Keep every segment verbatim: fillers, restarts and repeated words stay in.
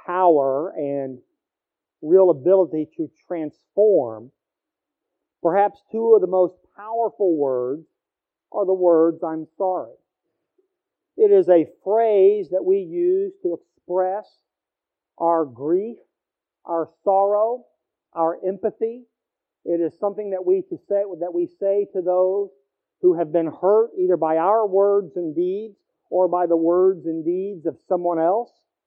power and real ability to transform, perhaps two of the most powerful words are the words, "I'm sorry." It is a phrase that we use to express our grief, our sorrow, our empathy. It is something that we to say that we say to those who have been hurt either by our words and deeds or by the words and deeds of someone else.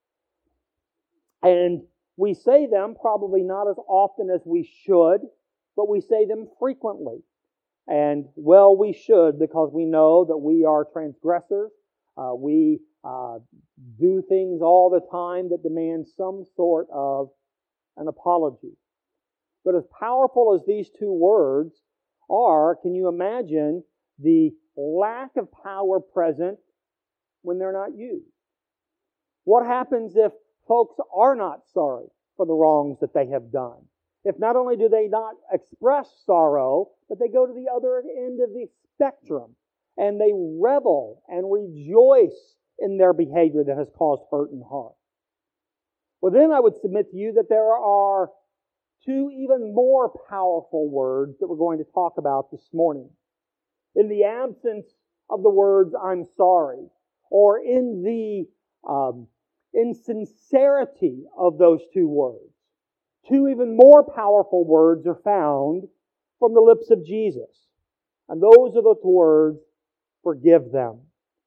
And we say them probably not as often as we should, but we say them frequently. And well, we should, because we know that we are transgressors. Uh, we uh, do things all the time that demand some sort of an apology. But as powerful as these two words are, can you imagine the lack of power present when they're not used? What happens if folks are not sorry for the wrongs that they have done? If not only do they not express sorrow, but they go to the other end of the spectrum and they revel and rejoice in their behavior that has caused hurt and harm. Well, then I would submit to you that there are two even more powerful words that we're going to talk about this morning. In the absence of the words, "I'm sorry," or in the um, insincerity of those two words, two even more powerful words are found from the lips of Jesus. And those are the words, "Forgive them."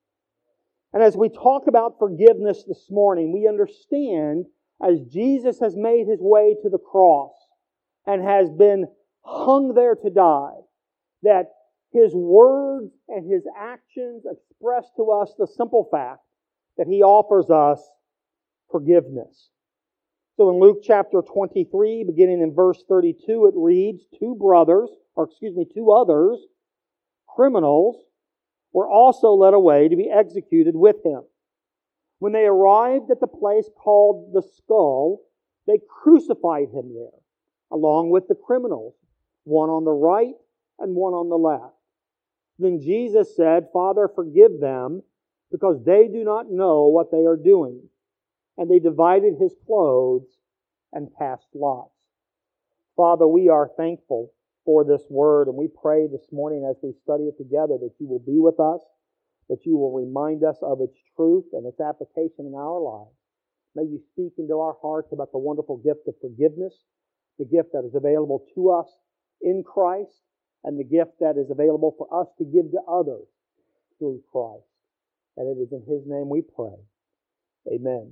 And as we talk about forgiveness this morning, we understand as Jesus has made His way to the cross and has been hung there to die, that His words and His actions express to us the simple fact that He offers us forgiveness. So in Luke chapter twenty-three, beginning in verse thirty-two, it reads, two brothers, or excuse me, two others, criminals, were also led away to be executed with Him. When they arrived at the place called the Skull, they crucified Him there, along with the criminals, one on the right and one on the left. Then Jesus said, "Father, forgive them, because they do not know what they are doing." And they divided His clothes and cast lots. Father, we are thankful for this word, and we pray this morning as we study it together that You will be with us, that You will remind us of its truth and its application in our lives. May You speak into our hearts about the wonderful gift of forgiveness, the gift that is available to us in Christ, and the gift that is available for us to give to others through Christ. And it is in His name we pray. Amen.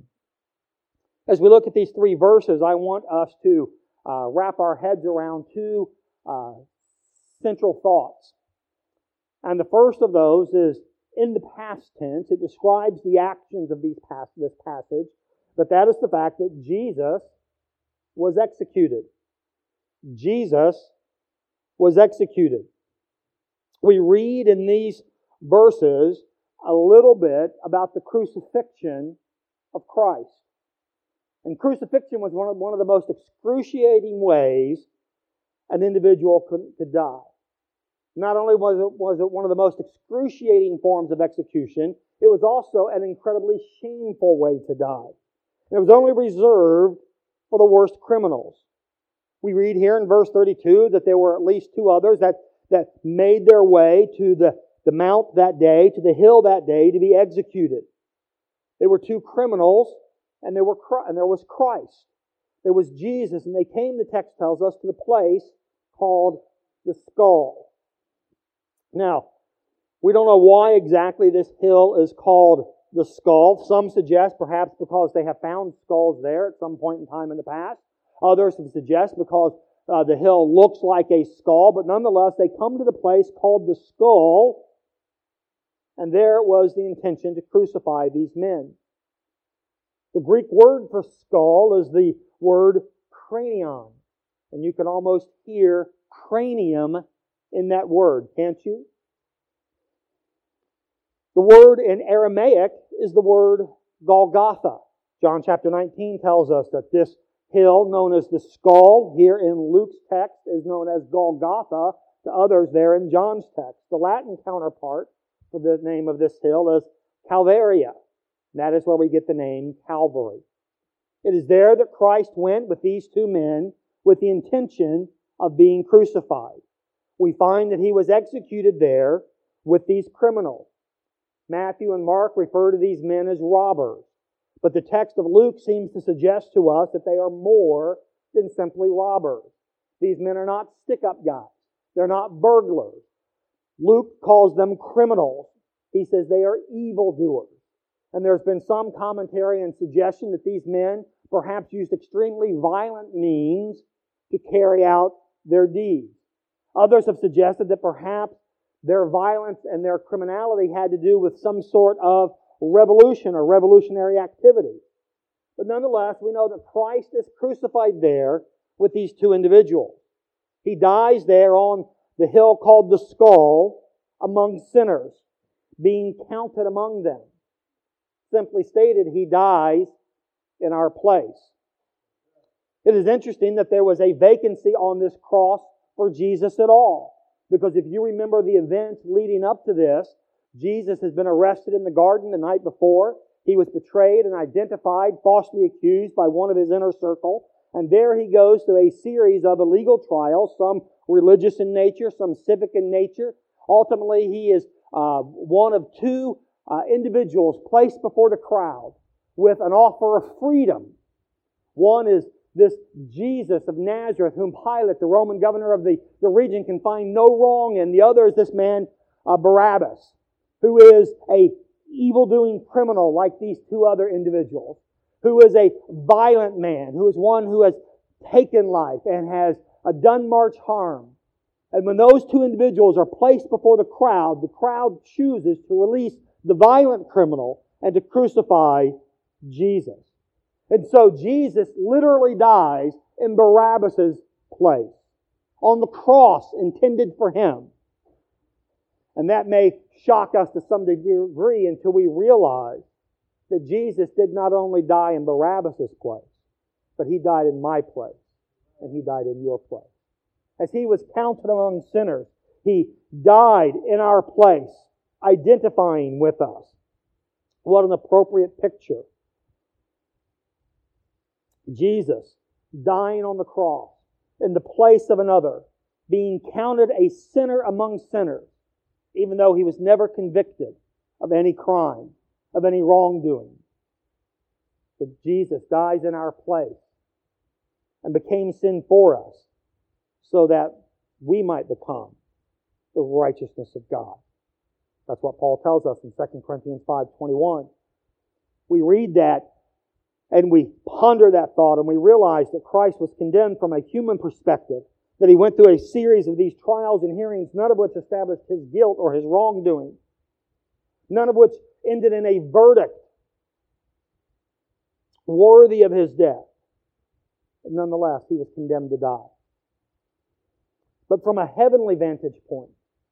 As we look at these three verses, I want us to uh, wrap our heads around two uh, central thoughts. And the first of those is in the past tense. It describes the actions of these pas- this passage, but that is the fact that Jesus was executed. Jesus was executed. We read in these verses a little bit about the crucifixion of Christ. And crucifixion was one of, one of the most excruciating ways an individual could, could die. Not only was it, was it one of the most excruciating forms of execution, it was also an incredibly shameful way to die. And it was only reserved for the worst criminals. We read here in verse thirty-two that there were at least two others that, that made their way to the, the mount that day, to the hill that day, to be executed. They were two criminals, and there were and there was Christ. There was Jesus, and they came, the text tells us, to the place called the Skull. Now, we don't know why exactly this hill is called the Skull. Some suggest perhaps because they have found skulls there at some point in time in the past. Others suggest because uh, the hill looks like a skull, but nonetheless they come to the place called the Skull, and there it was the intention to crucify these men. The Greek word for skull is the word cranion, and you can almost hear cranium in that word, can't you? The word in Aramaic is the word Golgotha. John chapter nineteen tells us that this hill known as the Skull here in Luke's text is known as Golgotha to others there in John's text. The Latin counterpart for the name of this hill is Calvaria. That is where we get the name Calvary. It is there that Christ went with these two men with the intention of being crucified. We find that He was executed there with these criminals. Matthew and Mark refer to these men as robbers, but the text of Luke seems to suggest to us that they are more than simply robbers. These men are not stick-up guys. They're not burglars. Luke calls them criminals. He says they are evildoers. And there's been some commentary and suggestion that these men perhaps used extremely violent means to carry out their deeds. Others have suggested that perhaps their violence and their criminality had to do with some sort of revolution or revolutionary activity. But nonetheless, we know that Christ is crucified there with these two individuals. He dies there on the hill called the Skull among sinners, being counted among them. Simply stated, He dies in our place. It is interesting that there was a vacancy on this cross for Jesus at all. Because if you remember the events leading up to this, Jesus has been arrested in the garden the night before. He was betrayed and identified, falsely accused by one of His inner circle. And there He goes through a series of illegal trials, some religious in nature, some civic in nature. Ultimately, He is uh, one of two uh, individuals placed before the crowd with an offer of freedom. One is this Jesus of Nazareth, whom Pilate, the Roman governor of the, the region, can find no wrong in. The other is this man, uh, Barabbas, who is a evil-doing criminal like these two other individuals, who is a violent man, who is one who has taken life and has uh, done much harm. And when those two individuals are placed before the crowd, the crowd chooses to release the violent criminal and to crucify Jesus. And so Jesus literally dies in Barabbas' place, on the cross intended for Him. And that may shock us to some degree until we realize that Jesus did not only die in Barabbas' place, but He died in my place, and He died in your place. As He was counted among sinners, He died in our place, identifying with us. What an appropriate picture. Jesus dying on the cross in the place of another, being counted a sinner among sinners, even though He was never convicted of any crime, of any wrongdoing. But Jesus dies in our place and became sin for us so that we might become the righteousness of God. That's what Paul tells us in Second Corinthians five twenty-one. We read that and we ponder that thought and we realize that Christ was condemned from a human perspective, that He went through a series of these trials and hearings, none of which established His guilt or His wrongdoing, none of which ended in a verdict worthy of His death. But nonetheless, He was condemned to die. But from a heavenly vantage point,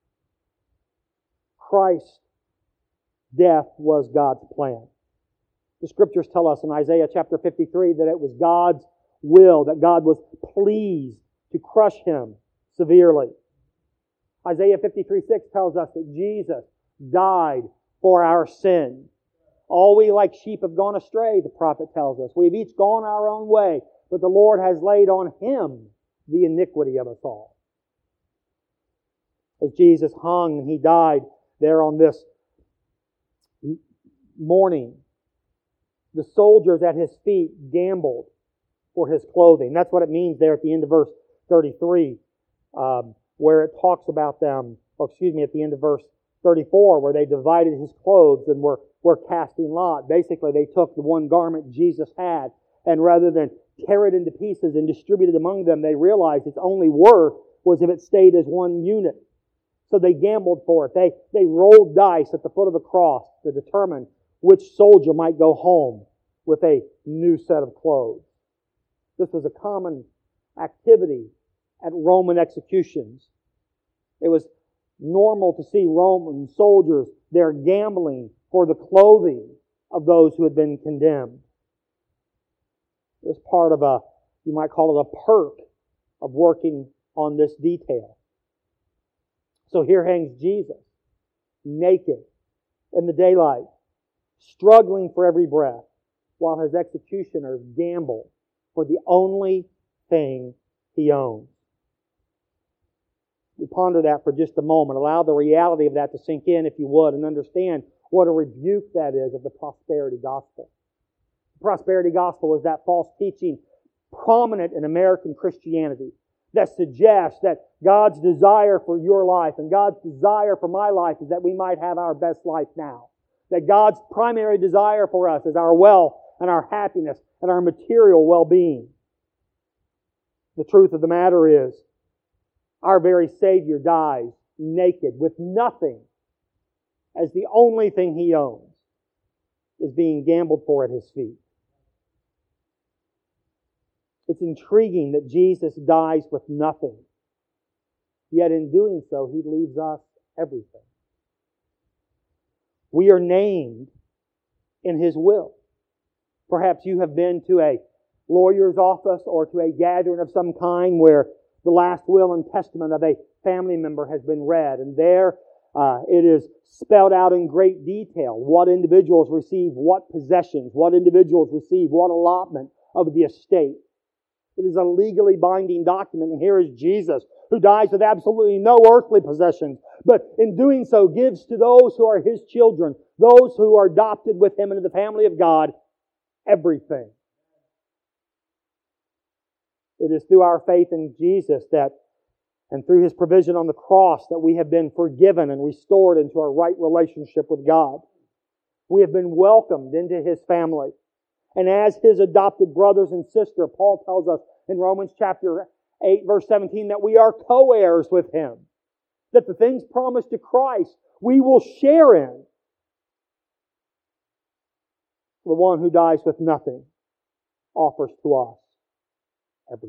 Christ's death was God's plan. The Scriptures tell us in Isaiah chapter fifty-three that it was God's will, that God was pleased to crush Him severely. Isaiah fifty-three six tells us that Jesus died for our sin. All we like sheep have gone astray, the prophet tells us. We have each gone our own way, but the Lord has laid on Him the iniquity of us all. As Jesus hung and He died there on this morning, the soldiers at His feet gambled for His clothing. That's what it means there at the end of verse thirty-three, um, where it talks about them, or excuse me, at the end of verse thirty-four, where they divided His clothes and were, were casting lot. Basically, they took the one garment Jesus had, and rather than tear it into pieces and distribute it among them, they realized its only worth was if it stayed as one unit. So they gambled for it. They, they rolled dice at the foot of the cross to determine which soldier might go home with a new set of clothes. This was a common activity at Roman executions. It was normal to see Roman soldiers there gambling for the clothing of those who had been condemned. It was part of a, you might call it a perk of working on this detail. So here hangs Jesus, naked in the daylight, struggling for every breath, while his executioners gamble for the only thing he owns. We ponder that for just a moment. Allow the reality of that to sink in, if you would, and understand what a rebuke that is of the prosperity gospel. The prosperity gospel is that false teaching prominent in American Christianity that suggests that God's desire for your life and God's desire for my life is that we might have our best life now. That God's primary desire for us is our wealth and our happiness and our material well-being. The truth of the matter is, our very Savior dies naked with nothing as the only thing He owns is being gambled for at His feet. It's intriguing that Jesus dies with nothing. Yet in doing so, He leaves us everything. We are named in His will. Perhaps you have been to a lawyer's office or to a gathering of some kind where the last will and testament of a family member has been read. And there uh, it is spelled out in great detail what individuals receive what possessions, what individuals receive what allotment of the estate. It is a legally binding document, and here is Jesus, who dies with absolutely no earthly possessions, but in doing so gives to those who are His children, those who are adopted with Him into the family of God, everything. It is through our faith in Jesus that, and through His provision on the cross, that we have been forgiven and restored into our right relationship with God. We have been welcomed into His family. And as His adopted brothers and sisters, Paul tells us in Romans chapter eight, verse seventeen, that we are co-heirs with Him. That the things promised to Christ, we will share in. The one who dies with nothing offers to us everything.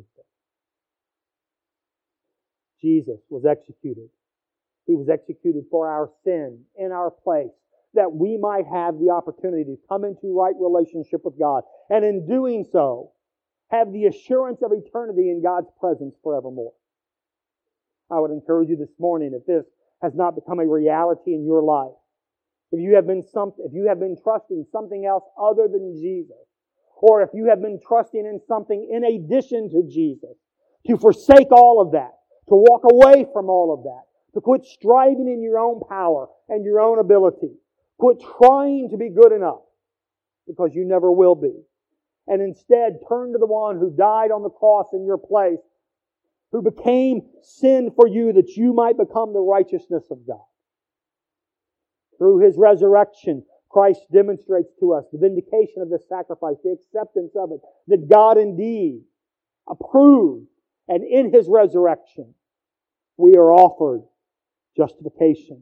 Jesus was executed. He was executed for our sin in our place, that we might have the opportunity to come into right relationship with God. And in doing so, have the assurance of eternity in God's presence forevermore. I would encourage you this morning, if this has not become a reality in your life, if you have been some, if you have been trusting something else other than Jesus, or if you have been trusting in something in addition to Jesus, to forsake all of that, to walk away from all of that, to quit striving in your own power and your own ability, quit trying to be good enough, because you never will be. And instead, turn to the one who died on the cross in your place, who became sin for you that you might become the righteousness of God. Through His resurrection, Christ demonstrates to us the vindication of this sacrifice, the acceptance of it, that God indeed approved, and in His resurrection, we are offered justification.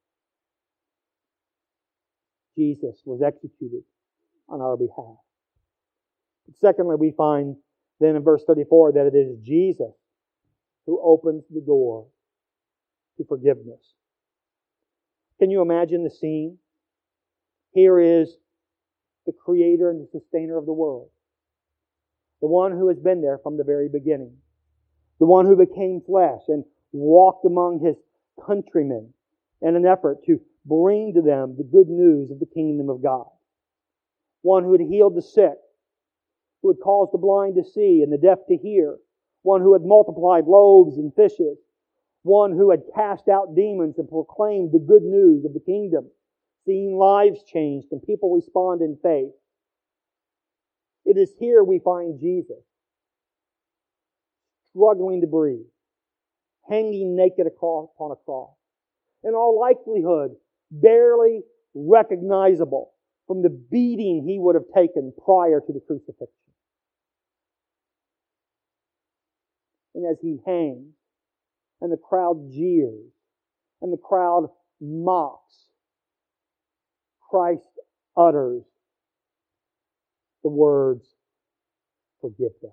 Jesus was executed on our behalf. Secondly, we find then in verse thirty-four that it is Jesus who opens the door to forgiveness. Can you imagine the scene? Here is the Creator and the Sustainer of the world. The one who has been there from the very beginning. The one who became flesh and walked among His countrymen in an effort to bring to them the good news of the kingdom of God. One who had healed the sick, who had caused the blind to see and the deaf to hear. One who had multiplied loaves and fishes. One who had cast out demons and proclaimed the good news of the kingdom. Seeing lives changed and people respond in faith. It is here we find Jesus, struggling to breathe, hanging naked upon a cross. In all likelihood, barely recognizable from the beating He would have taken prior to the crucifixion. And as He hangs, and the crowd jeers, and the crowd mocks, Christ utters the words, "Forgive them."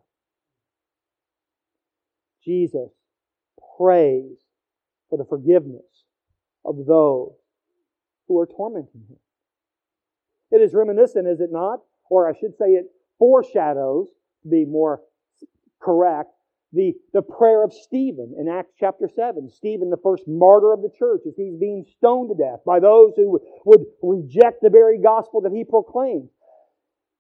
Jesus prays for the forgiveness of those who are tormenting Him. It is reminiscent, is it not? Or I should say it foreshadows, to be more correct, the, the prayer of Stephen in Acts chapter seven. Stephen, the first martyr of the church, as he's being stoned to death by those who would reject the very gospel that he proclaimed.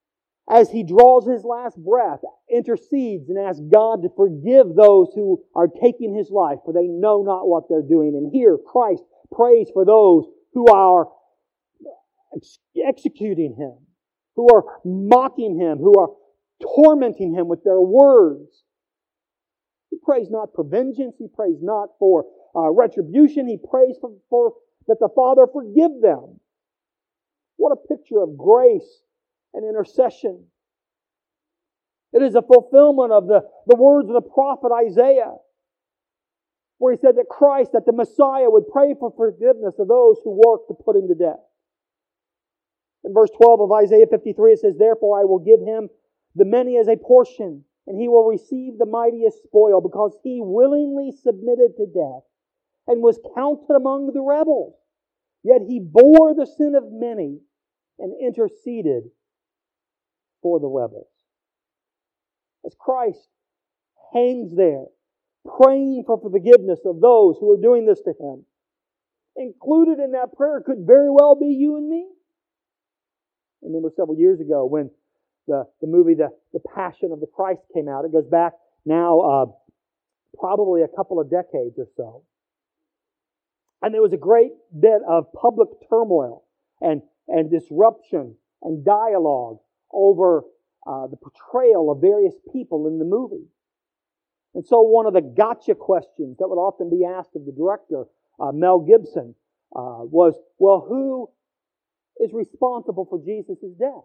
as He draws His last breath, intercedes and asks God to forgive those who are taking His life, for they know not what they're doing. And here Christ prays for those who are ex- executing Him, who are mocking Him, who are tormenting Him with their words. He prays not for vengeance. He prays not for uh, retribution. He prays for, for that the Father forgive them. What a picture of grace and intercession. It is a fulfillment of the, the words of the prophet Isaiah, where he said that Christ, that the Messiah, would pray for forgiveness of those who work to put Him to death. In verse twelve of Isaiah fifty-three, it says, "Therefore I will give him the many as a portion, and he will receive the mightiest spoil, because he willingly submitted to death, and was counted among the rebels. Yet he bore the sin of many, and interceded for the rebels." As Christ hangs there, praying for forgiveness of those who are doing this to Him, included in that prayer could very well be you and me. I remember several years ago when the, the movie the, the Passion of the Christ came out. It goes back now uh, probably a couple of decades or so. And there was a great bit of public turmoil and, and disruption and dialogue over uh, the portrayal of various people in the movie. And so one of the gotcha questions that would often be asked of the director, uh, Mel Gibson, uh, was, well, who is responsible for Jesus' death?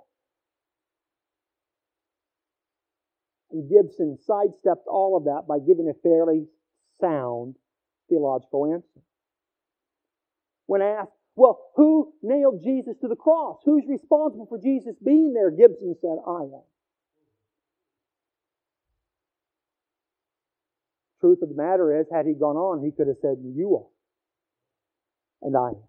And Gibson sidestepped all of that by giving a fairly sound theological answer. When asked, well, who nailed Jesus to the cross? Who's responsible for Jesus being there? Gibson said, I am. Truth of the matter is, had he gone on, he could have said, you are. And I am.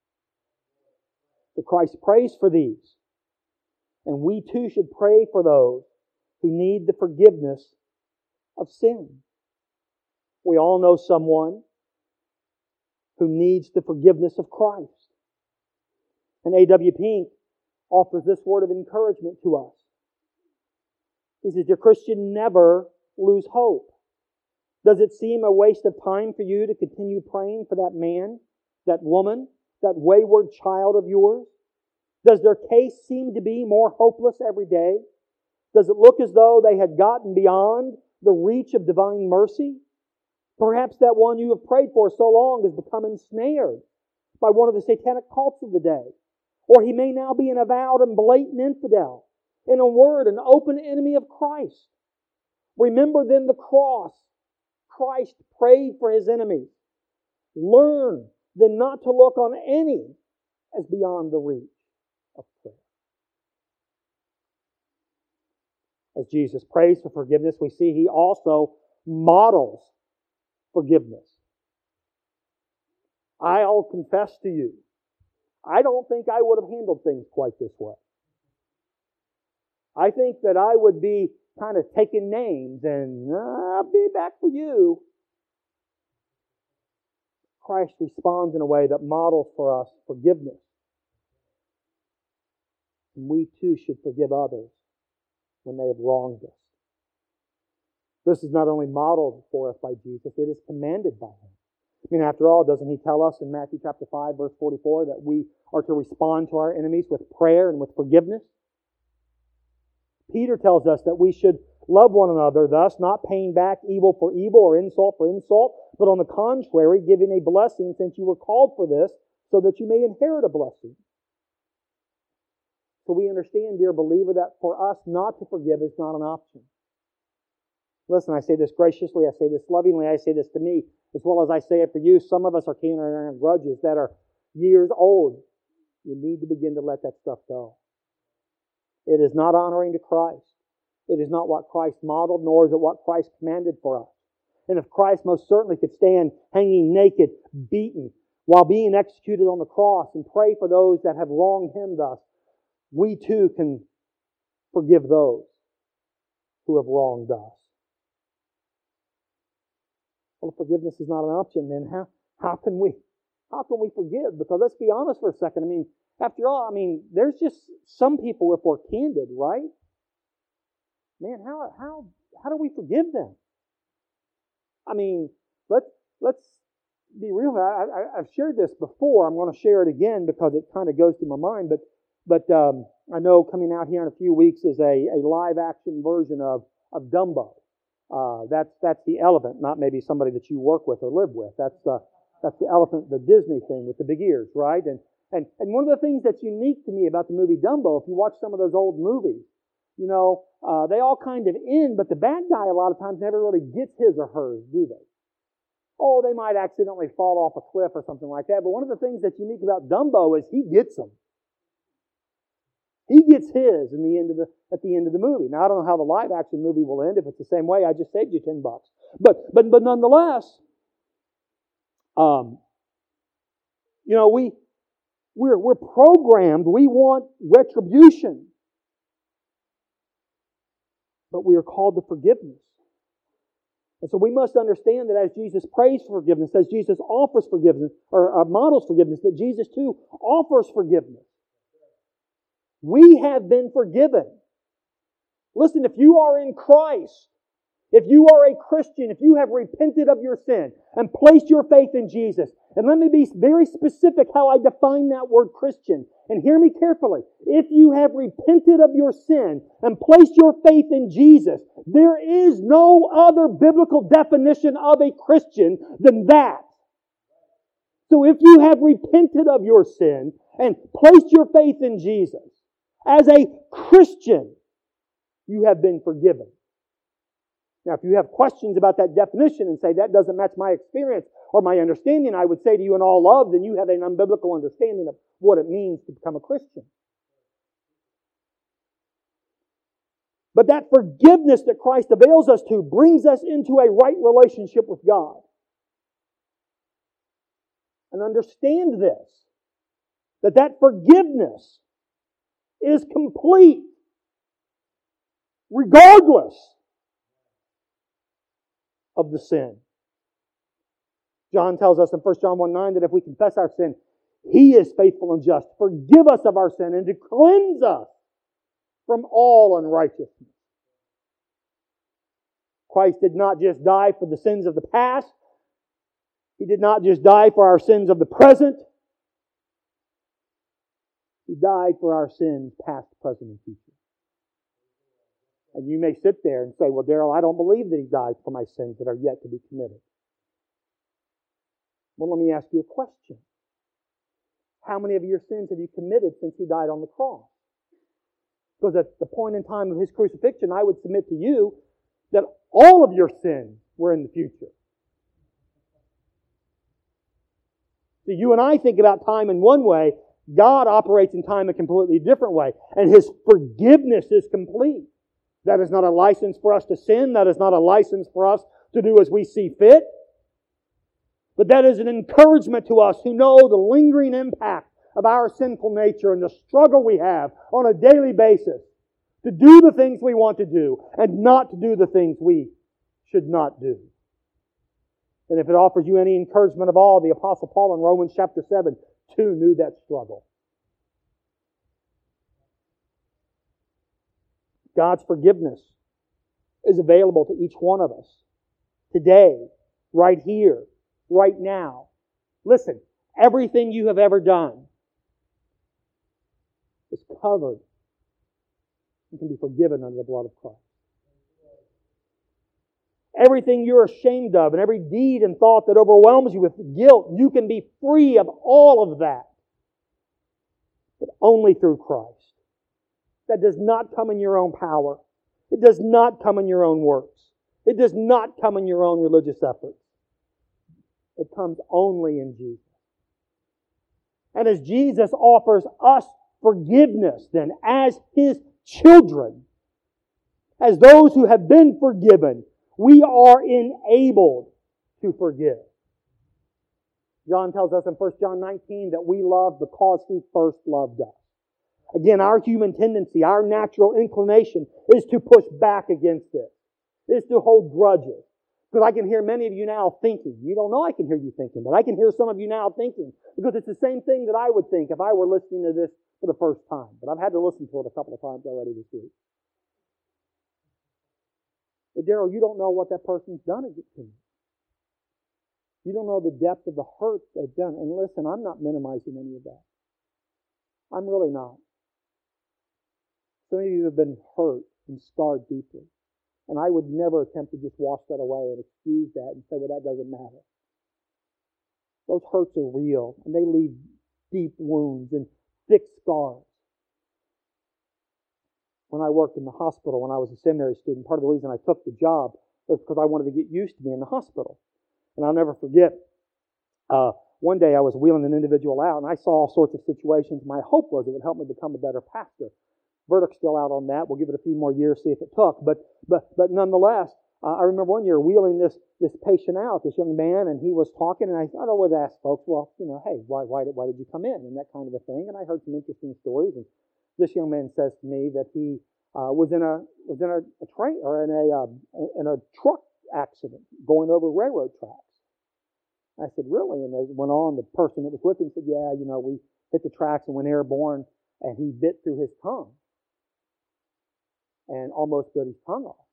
So Christ prays for these. And we too should pray for those who need the forgiveness of sin. We all know someone who needs the forgiveness of Christ. And A W Pink offers this word of encouragement to us. He says, dear Christian, never lose hope. Does it seem a waste of time for you to continue praying for that man, that woman, that wayward child of yours? Does their case seem to be more hopeless every day? Does it look as though they had gotten beyond the reach of divine mercy? Perhaps that one you have prayed for so long has become ensnared by one of the satanic cults of the day. Or he may now be an avowed and blatant infidel. In a word, an open enemy of Christ. Remember then the cross. Christ prayed for His enemies. Learn then not to look on any as beyond the reach of prayer. As Jesus prays for forgiveness, we see He also models forgiveness. I'll confess to you, I don't think I would have handled things quite this way. I think that I would be kind of taking names and I'll be back for you. Christ responds in a way that models for us forgiveness. And we too should forgive others when they have wronged us. This is not only modeled for us by Jesus, it is commanded by Him. I mean, after all, doesn't He tell us in Matthew chapter five, verse forty-four, that we are to respond to our enemies with prayer and with forgiveness? Peter tells us that we should love one another, thus not paying back evil for evil or insult for insult, but on the contrary, giving a blessing, since you were called for this, so that you may inherit a blessing. So we understand, dear believer, that for us not to forgive is not an option. Listen, I say this graciously, I say this lovingly, I say this to me, as well as I say it for you. Some of us are carrying around grudges that are years old. You need to begin to let that stuff go. It is not honoring to Christ. It is not what Christ modeled, nor is it what Christ commanded for us. And if Christ most certainly could stand hanging naked, beaten, while being executed on the cross and pray for those that have wronged Him thus, we too can forgive those who have wronged us. Well, if forgiveness is not an option, then how, how can we how can we forgive? Because let's be honest for a second. I mean, after all, I mean, there's just some people, if we're candid, right? man, how how how do we forgive them? I mean, let's let's be real. I, I, I've shared this before. I'm going to share it again because it kind of goes through my mind. But but um, I know coming out here in a few weeks is a, a live action version of of Dumbo. Uh, that's that's the elephant, not maybe somebody that you work with or live with. That's the that's the elephant, the Disney thing with the big ears, right? And and and one of the things that's unique to me about the movie Dumbo, if you watch some of those old movies, you know, uh, they all kind of end, but the bad guy a lot of times never really gets his or hers, do they? Oh, they might accidentally fall off a cliff or something like that. But one of the things that's unique about Dumbo is he gets them. He gets his in the end of the at the end of the movie. Now I don't know how the live action movie will end. If it's the same way, I just saved you ten bucks. But but but nonetheless, um, you know, we we're we're programmed. We want retribution, but we are called to forgiveness. And so we must understand that as Jesus prays for forgiveness, as Jesus offers forgiveness, or, or models forgiveness, that Jesus too offers forgiveness. We have been forgiven. Listen, if you are in Christ, if you are a Christian, if you have repented of your sin and placed your faith in Jesus, and let me be very specific how I define that word Christian, and hear me carefully. If you have repented of your sin and placed your faith in Jesus, there is no other biblical definition of a Christian than that. So if you have repented of your sin and placed your faith in Jesus, as a Christian, you have been forgiven. Now, if you have questions about that definition and say that doesn't match my experience or my understanding, I would say to you in all love, then you have an unbiblical understanding of what it means to become a Christian. But that forgiveness that Christ avails us to brings us into a right relationship with God. And understand this, that that forgiveness is complete, regardless of the sin. John tells us in First John one nine that if we confess our sin, He is faithful and just to forgive us of our sin and to cleanse us from all unrighteousness. Christ did not just die for the sins of the past. He did not just die for our sins of the present. He died for our sins past, present, and future. And you may sit there and say, well, Daryl, I don't believe that He died for my sins that are yet to be committed. Well, let me ask you a question. How many of your sins have you committed since He died on the cross? Because at the point in time of His crucifixion, I would submit to you that all of your sins were in the future. So you and I think about time in one way. God operates in time a completely different way. And His forgiveness is complete. That is not a license for us to sin. That is not a license for us to do as we see fit. But that is an encouragement to us who know the lingering impact of our sinful nature and the struggle we have on a daily basis to do the things we want to do and not to do the things we should not do. And if it offers you any encouragement of all, the Apostle Paul in Romans chapter seven too knew that struggle. God's forgiveness is available to each one of us today, right here, right now. Listen, everything you have ever done is covered and can be forgiven under the blood of Christ. Everything you're ashamed of and every deed and thought that overwhelms you with guilt, you can be free of all of that. But only through Christ. That does not come in your own power. It does not come in your own works. It does not come in your own religious efforts. It comes only in Jesus. And as Jesus offers us forgiveness, then as His children, as those who have been forgiven, we are enabled to forgive. John tells us in First John nineteen that we love because He first loved us. Again, our human tendency, our natural inclination is to push back against this. Is to hold grudges. Because I can hear many of you now thinking. You don't know I can hear you thinking, but I can hear some of you now thinking. Because it's the same thing that I would think if I were listening to this for the first time. But I've had to listen to it a couple of times already this week. But Daryl, you don't know what that person's done to you. You don't know the depth of the hurt they've done. And listen, I'm not minimizing any of that. I'm really not. Some of you have been hurt and scarred deeply. And I would never attempt to just wash that away and excuse that and say, well, that doesn't matter. Those hurts are real, and they leave deep wounds and thick scars. When I worked in the hospital, when I was a seminary student, part of the reason I took the job was because I wanted to get used to being in the hospital. And I'll never forget, uh, one day I was wheeling an individual out, and I saw all sorts of situations. My hope was it would help me become a better pastor. Verdict's still out on that. We'll give it a few more years, see if it took. But but but nonetheless, uh, I remember one year wheeling this this patient out, this young man, and he was talking, and I, I always ask folks, well, you know, hey, why why did why did you come in, and that kind of a thing. And I heard some interesting stories. And this young man says to me that he uh, was in a was in a, a train or in a uh, in a truck accident going over railroad tracks. I said, really? And as it went on, the person that was with him said, yeah, you know, we hit the tracks and went airborne, and he bit through his tongue and almost bit his tongue off.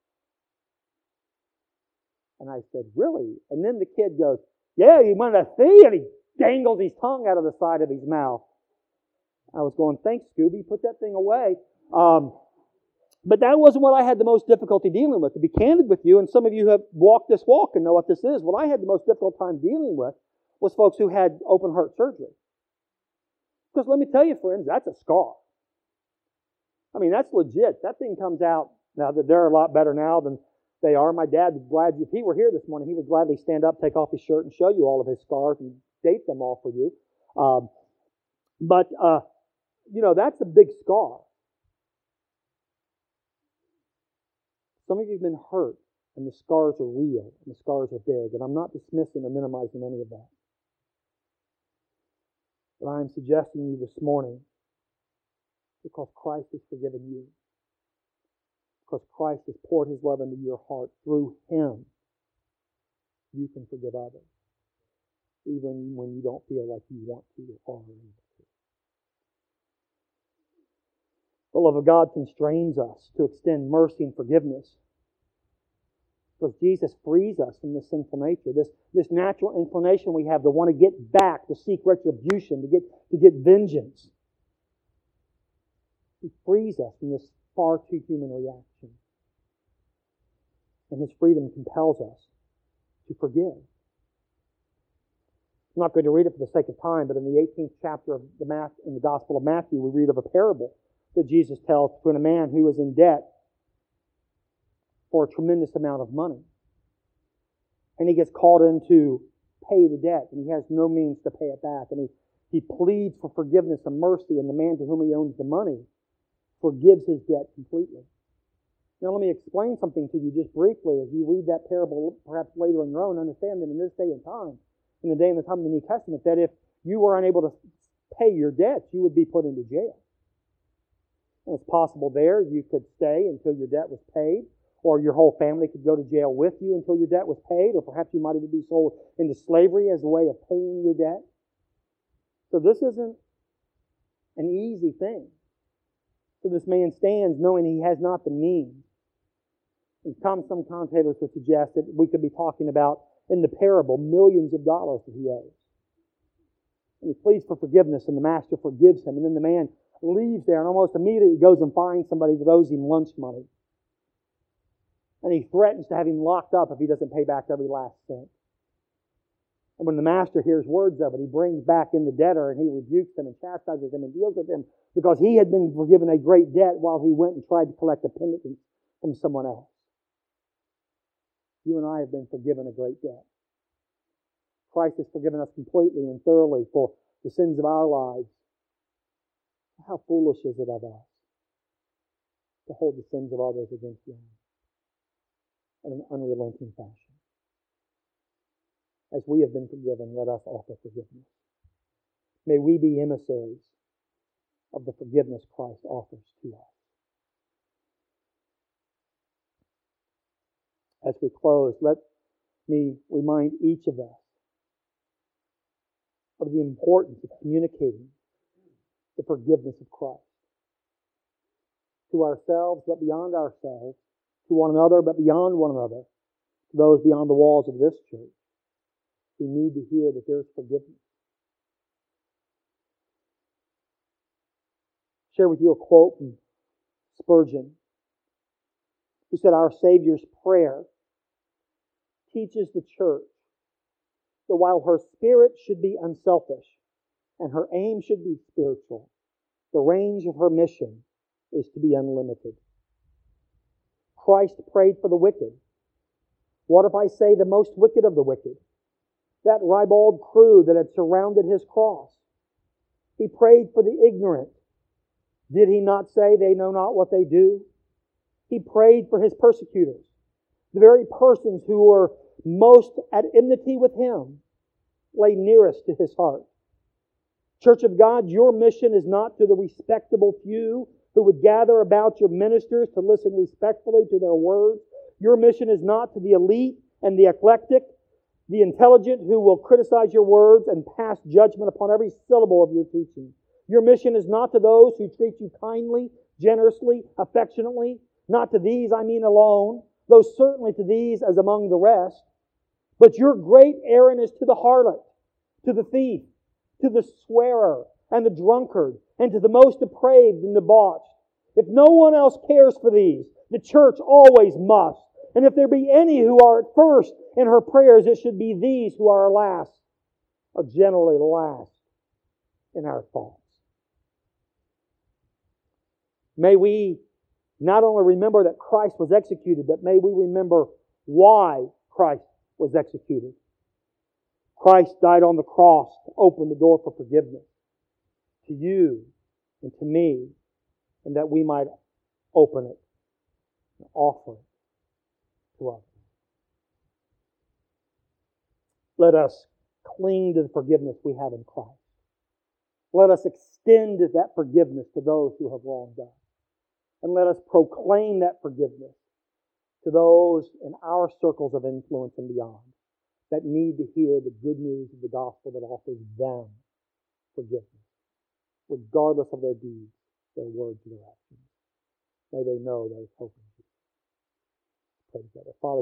And I said, really? And then the kid goes, yeah, he went to see, and he dangles his tongue out of the side of his mouth. I was going, thanks, Scooby, put that thing away. Um, but that wasn't what I had the most difficulty dealing with. To be candid with you, and some of you have walked this walk and know what this is, what I had the most difficult time dealing with was folks who had open heart surgery. Because let me tell you, friends, that's a scar. I mean, that's legit. That thing comes out. Now, that they're a lot better now than they are. My dad was glad, if he were here this morning, he would gladly stand up, take off his shirt, and show you all of his scars and date them all for you. Um, but, uh, you know, that's a big scar. Some of you have been hurt, and the scars are real, and the scars are big, and I'm not dismissing or minimizing any of that. But I'm suggesting to you this morning, because Christ has forgiven you, because Christ has poured His love into your heart through Him, you can forgive others, even when you don't feel like you want to or are able to. The love of God constrains us to extend mercy and forgiveness, because Jesus frees us from this sinful nature, this, this natural inclination we have to want to get back, to seek retribution, to get, to get vengeance. He frees us from this far too human reaction. And His freedom compels us to forgive. I'm not going to read it for the sake of time, but in the eighteenth chapter of the Math, in the Gospel of Matthew, we read of a parable that Jesus tells between a man who is in debt for a tremendous amount of money. And he gets called in to pay the debt, and he has no means to pay it back. And he, he pleads for forgiveness and mercy, and the man to whom he owns the money forgives his debt completely. Now let me explain something to you just briefly as you read that parable perhaps later on your own. Understand that in this day and time, in the day and the time of the New Testament, that if you were unable to pay your debts, you would be put into jail. And it's possible there you could stay until your debt was paid, or your whole family could go to jail with you until your debt was paid, or perhaps you might even be sold into slavery as a way of paying your debt. So this isn't an easy thing. So this man stands knowing he has not the means. And some, some commentators would suggest that we could be talking about, in the parable, millions of dollars that he owes. And he pleads for forgiveness, and the master forgives him. And then the man leaves there and almost immediately goes and finds somebody that owes him lunch money. And he threatens to have him locked up if he doesn't pay back every last cent. And when the master hears words of it, he brings back in the debtor, and he rebukes him and chastises him and deals with him, because he had been forgiven a great debt while he went and tried to collect a penalty from someone else. You and I have been forgiven a great debt. Christ has forgiven us completely and thoroughly for the sins of our lives. How foolish is it of us to hold the sins of others against God in an unrelenting fashion. As we have been forgiven, let us offer forgiveness. May we be emissaries of the forgiveness Christ offers to us. As we close, let me remind each of us of the importance of communicating the forgiveness of Christ to ourselves, but beyond ourselves, to one another, but beyond one another, to those beyond the walls of this church. We need to hear that there's forgiveness. Share with you a quote from Spurgeon, who said, "Our Savior's prayer teaches the church that while her spirit should be unselfish and her aim should be spiritual, the range of her mission is to be unlimited." Christ prayed for the wicked. What if I say the most wicked of the wicked? That ribald crew that had surrounded his cross. He prayed for the ignorant. Did he not say they know not what they do? He prayed for his persecutors, the very persons who were most at enmity with him, lay nearest to his heart. Church of God, your mission is not to the respectable few who would gather about your ministers to listen respectfully to their words. Your mission is not to the elite and the eclectic, the intelligent who will criticize your words and pass judgment upon every syllable of your teaching. Your mission is not to those who treat you kindly, generously, affectionately. Not to these I mean alone, though certainly to these as among the rest. But your great errand is to the harlot, to the thief, to the swearer and the drunkard, and to the most depraved and debauched. If no one else cares for these, the church always must. And if there be any who are at first in her prayers, it should be these who are last, are generally last in our thoughts. May we not only remember that Christ was executed, but may we remember why Christ was executed. Christ died on the cross to open the door for forgiveness to you and to me, and that we might open it and offer it to others. Let us cling to the forgiveness we have in Christ. Let us extend that forgiveness to those who have wronged us. And let us proclaim that forgiveness to those in our circles of influence and beyond that need to hear the good news of the gospel that offers them forgiveness, regardless of their deeds, their words, or their actions. May they know there is hope in Jesus. Pray together. Father,